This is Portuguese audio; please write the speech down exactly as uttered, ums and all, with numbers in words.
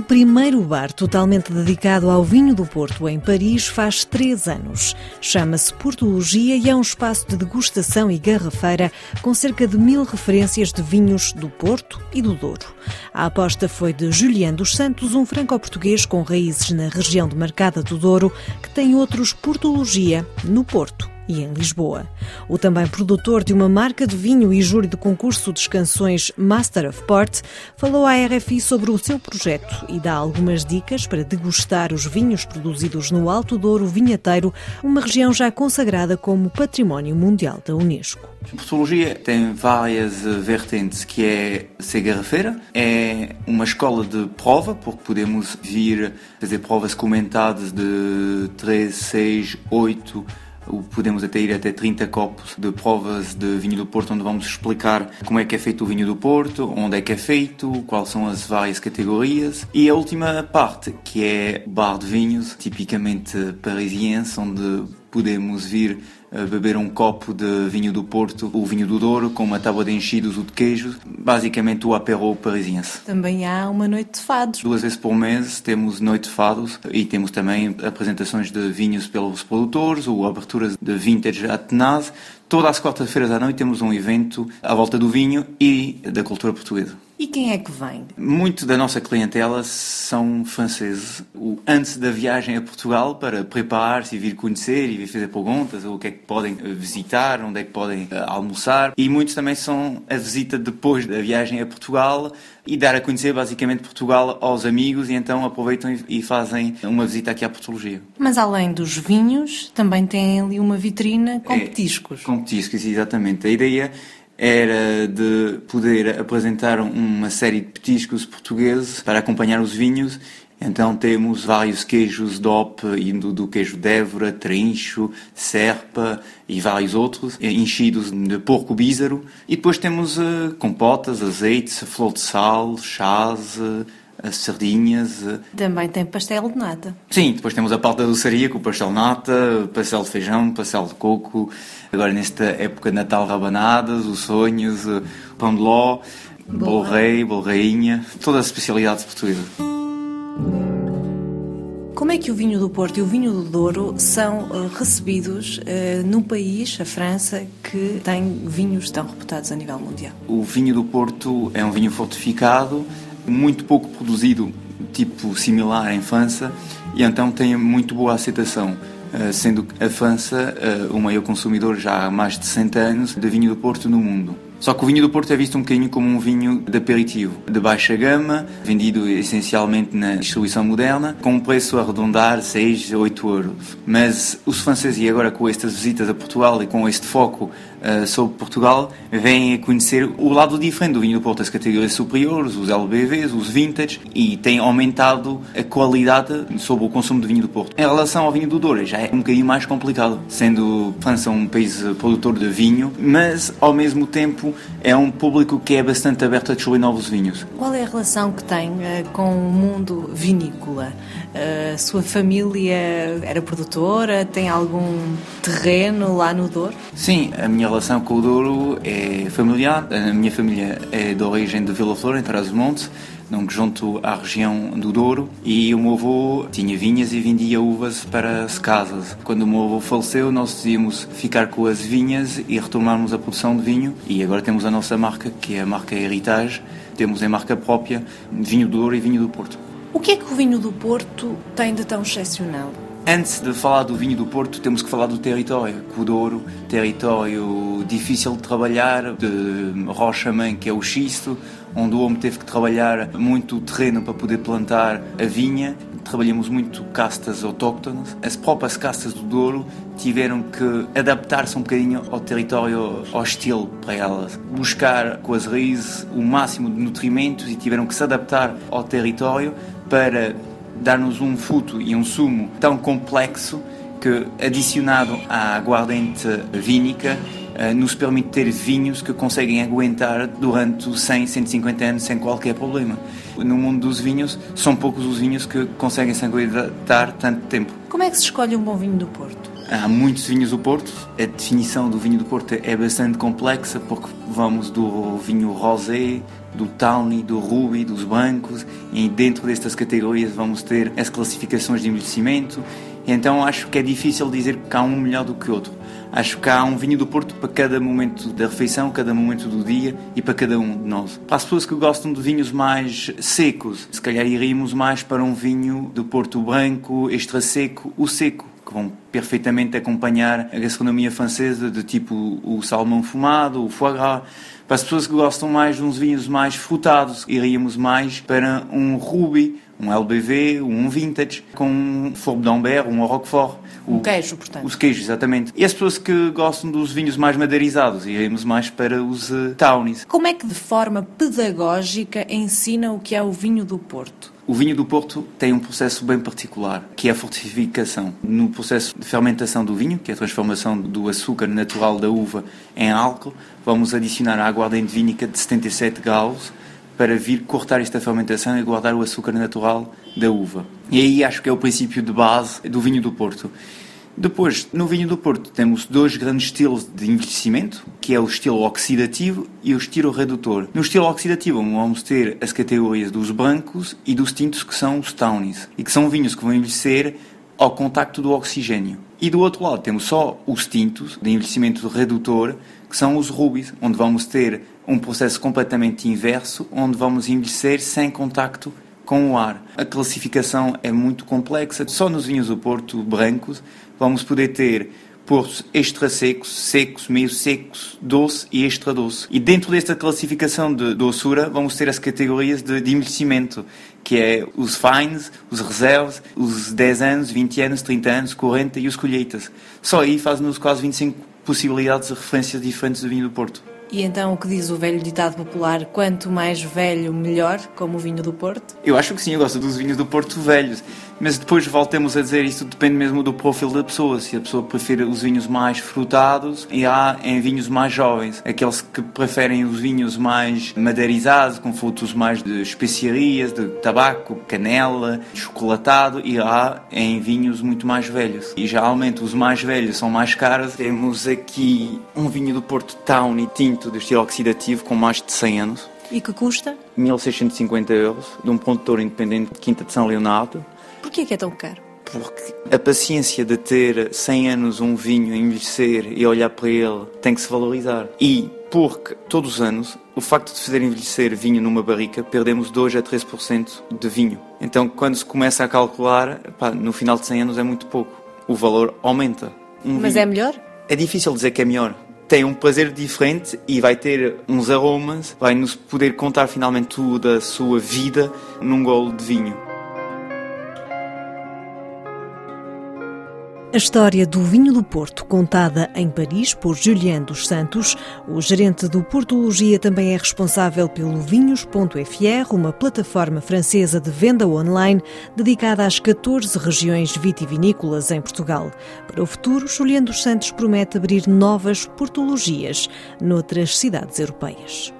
primeiro bar totalmente dedicado ao vinho do Porto em Paris faz três anos. Chama-se Portologia e é um espaço de degustação e garrafeira com cerca de mil referências de vinhos do Porto e do Douro. A aposta foi de Julián dos Santos, um franco-português com raízes na região de Marcada do Douro, que tem outros Portologia no Porto e em Lisboa. O também produtor de uma marca de vinho e júri do concurso de canções Master of Port falou à R F I sobre o seu projeto e dá algumas dicas para degustar os vinhos produzidos no Alto Douro Vinheteiro, uma região já consagrada como Património Mundial da Unesco. A Portologia tem várias vertentes, que é ser garrafeira, é uma escola de prova, porque podemos vir fazer provas comentadas de três, seis, oito, podemos até ir até trinta copos de provas de vinho do Porto, onde vamos explicar como é que é feito o vinho do Porto, onde é que é feito, quais são as várias categorias. E a última parte, que é o bar de vinhos, tipicamente parisiense, onde podemos vir a beber um copo de vinho do Porto, o vinho do Douro, com uma tábua de enchidos ou de queijos, basicamente o apéro parisiense. Também há uma noite de fados. Duas vezes por mês temos noite de fados e temos também apresentações de vinhos pelos produtores ou aberturas de vintage à Tenaz. Todas as quartas-feiras à noite temos um evento à volta do vinho e da cultura portuguesa. E quem é que vem? Muito da nossa clientela são franceses. Antes da viagem a Portugal, para preparar-se e vir conhecer e vir fazer perguntas, o que é que podem visitar, onde é que podem almoçar. E muitos também são a visita depois da viagem a Portugal e dar a conhecer basicamente Portugal aos amigos, e então aproveitam e fazem uma visita aqui à Portologia. Mas além dos vinhos, também tem ali uma vitrina com é, petiscos. Com petiscos, exatamente. A ideia era de poder apresentar uma série de petiscos portugueses para acompanhar os vinhos. Então temos vários queijos D O P, indo do queijo de Évora, Trincho, Serpa e vários outros, enchidos de porco bízaro. E depois temos uh, compotas, azeites, flor de sal, chás, uh, sardinhas. Uh. Também tem pastel de nata. Sim, depois temos a parte da doçaria com o pastel de nata, pastel de feijão, pastel de coco. Agora nesta época de Natal, rabanadas, os sonhos, uh, pão de ló, bolo rei, bolo rainha, todas as especialidades portuguesas. Como é que o vinho do Porto e o vinho do Douro são uh, recebidos uh, no país, a França, que tem vinhos tão reputados a nível mundial? O vinho do Porto é um vinho fortificado, muito pouco produzido, tipo similar em França, e então tem muito boa aceitação, uh, sendo a França uh, o maior consumidor já há mais de sessenta anos de vinho do Porto no mundo. Só que o vinho do Porto é visto um bocadinho como um vinho de aperitivo, de baixa gama, vendido essencialmente na distribuição moderna, com um preço a arredondar seis, oito euros. Mas os franceses, e agora com estas visitas a Portugal e com este foco uh, sobre Portugal, vêm a conhecer o lado diferente do vinho do Porto, as categorias superiores, os L B Vs, os vintage, e têm aumentado a qualidade sobre o consumo de vinho do Porto. Em relação ao vinho do Douro, já é um bocadinho mais complicado, sendo a França um país produtor de vinho, mas ao mesmo tempo é um público que é bastante aberto a descobrir novos vinhos. Qual é a relação que tem uh, com o mundo vinícola? Uh, a sua família era produtora? Tem algum terreno lá no Douro? Sim, a minha relação com o Douro é familiar. A minha família é de origem de Vila Flor, em Trás-os-Montes, junto à região do Douro, e o meu avô tinha vinhas e vendia uvas para as casas. Quando o meu avô faleceu, nós decidimos ficar com as vinhas e retomarmos a produção de vinho, e agora temos a nossa marca, que é a marca Heritage. Temos em marca própria vinho do Douro e vinho do Porto. O que é que o vinho do Porto tem de tão excepcional? Antes de falar do vinho do Porto, temos que falar do território. O Douro, território difícil de trabalhar, de rocha-mãe, que é o xisto, onde o homem teve que trabalhar muito o terreno para poder plantar a vinha. Trabalhamos muito castas autóctones. As próprias castas do Douro tiveram que adaptar-se um bocadinho ao território hostil para elas. Buscar com as raízes o máximo de nutrimentos e tiveram que se adaptar ao território para dar-nos um fruto e um sumo tão complexo que, adicionado à aguardente vínica, nos permite ter vinhos que conseguem aguentar durante cem, cento e cinquenta anos sem qualquer problema. No mundo dos vinhos, são poucos os vinhos que conseguem se aguentar tanto tempo. Como é que se escolhe um bom vinho do Porto? Há muitos vinhos do Porto. A definição do vinho do Porto é bastante complexa, porque vamos do vinho rosé, do tawny, do ruby, dos brancos, e dentro destas categorias vamos ter as classificações de envelhecimento. Então acho que é difícil dizer que há um melhor do que outro. Acho que há um vinho do Porto para cada momento da refeição, cada momento do dia e para cada um de nós. Para as pessoas que gostam de vinhos mais secos, se calhar iríamos mais para um vinho do Porto branco, extra seco, o seco, que vão perfeitamente acompanhar a gastronomia francesa, de tipo o salmão fumado, o foie gras. Para as pessoas que gostam mais de uns vinhos mais frutados, iríamos mais para um ruby, um L B V, um vintage, com um Fourbe d'Ambert, um Roquefort. Um queijo, portanto. Os queijos, exatamente. E as pessoas que gostam dos vinhos mais madeirizados, iríamos mais para os uh, tawnies. Como é que de forma pedagógica ensina o que é o vinho do Porto? O vinho do Porto tem um processo bem particular, que é a fortificação. No processo de fermentação do vinho, que é a transformação do açúcar natural da uva em álcool, vamos adicionar a aguardente vínica de setenta e sete graus para vir cortar esta fermentação e guardar o açúcar natural da uva. E aí acho que é o princípio de base do vinho do Porto. Depois, no vinho do Porto, temos dois grandes estilos de envelhecimento, que é o estilo oxidativo e o estilo redutor. No estilo oxidativo vamos ter as categorias dos brancos e dos tintos, que são os tawnies, e que são vinhos que vão envelhecer ao contacto do oxigênio. E do outro lado temos só os tintos, de envelhecimento redutor, que são os rubies, onde vamos ter um processo completamente inverso, onde vamos envelhecer sem contacto com o ar. A classificação é muito complexa. Só nos vinhos do Porto brancos vamos poder ter portos extra secos, secos, meio secos, doce e extra doce. E dentro desta classificação de doçura vamos ter as categorias de, de envelhecimento, que é os fines, os reserves, os dez anos, vinte anos, trinta anos, quarenta e os colheitas. Só aí faz-nos quase vinte e cinco possibilidades de referências diferentes do vinho do Porto. E então o que diz o velho ditado popular, quanto mais velho, melhor, como o vinho do Porto? Eu acho que sim, eu gosto dos vinhos do Porto velhos, mas depois voltemos a dizer, isso depende mesmo do perfil da pessoa. Se a pessoa prefere os vinhos mais frutados, e há em vinhos mais jovens. Aqueles que preferem os vinhos mais madeirizados, com frutos mais de especiarias, de tabaco, canela, chocolatado, e há em vinhos muito mais velhos. E geralmente os mais velhos são mais caros. Temos aqui um vinho do Porto Tawny tinto, do estilo oxidativo, com mais de cem anos. E que custa? mil seiscentos e cinquenta euros, de um produtor independente de Quinta de São Leonardo. Porquê que é tão caro? Porque a paciência de ter cem anos um vinho a envelhecer e olhar para ele tem que se valorizar. E porque todos os anos, o facto de fazer envelhecer vinho numa barrica, perdemos dois a três por cento de vinho. Então, quando se começa a calcular, pá, no final de cem anos é muito pouco. O valor aumenta. Um Mas vinho... é melhor? É difícil dizer que é melhor. Tem um prazer diferente e vai ter uns aromas, vai nos poder contar finalmente toda a sua vida num golo de vinho. A história do vinho do Porto, contada em Paris por Julien dos Santos. O gerente do Portologia também é responsável pelo vinhos ponto f r, uma plataforma francesa de venda online dedicada às catorze regiões vitivinícolas em Portugal. Para o futuro, Julien dos Santos promete abrir novas portologias noutras cidades europeias.